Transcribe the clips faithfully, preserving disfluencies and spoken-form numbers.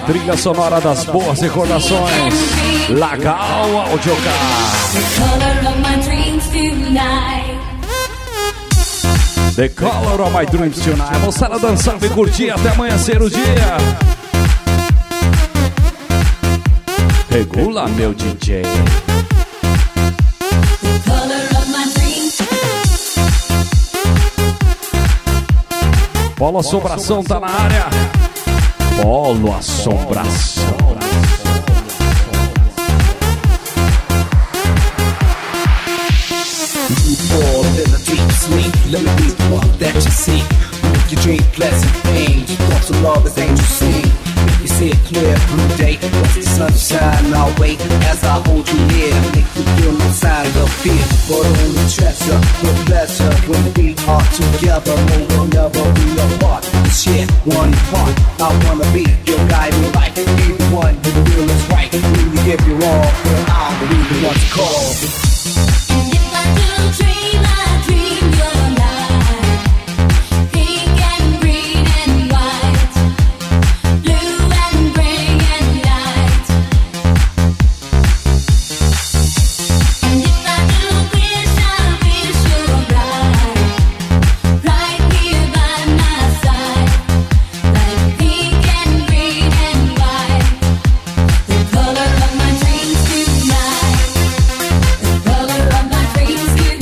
trilha sonora das boas recordações. Lagal Audiocar. The Color of My Dreams Tonight. Moçada dançando e curtir até amanhecer o dia. Regula, meu D J. Polo Assombração tá na área. Polo Assombração. More than a deep sleep, let me be the one that you seek. Make your dream pleasant things. Thoughts of love as angels sing. Make you see it clear, blue day. Watch the sunshine, I'll wait as I hold you near. Make you feel no sign of fear, but only treasure, the pleasure. When we are together, no we'll never be apart. Shit, one part, I wanna be your guiding light. Be the one who feel is right. Really give you all, but I'll be the one to call. Dream, I dream your life. Pink and green and white, blue and gray and light. And if I do wish, I wish you right, right here by my side. Like pink and green and white, the color of my dreams tonight. The color of my dreams tonight.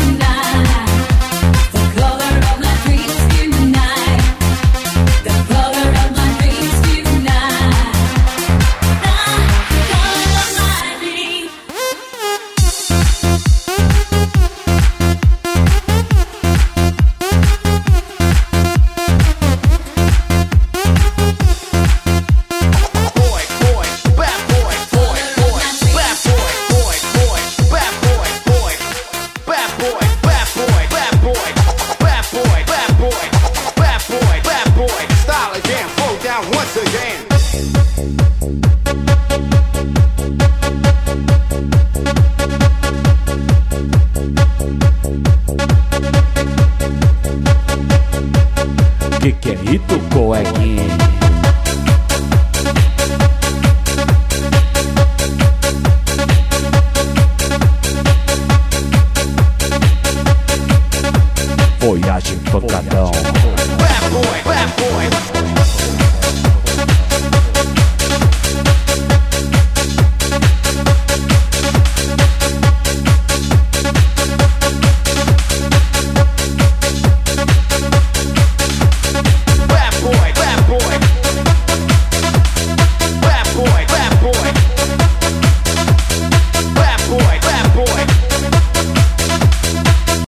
Que que é isso, coeguinha? Voyage pancadão. Bad boy, bad boy.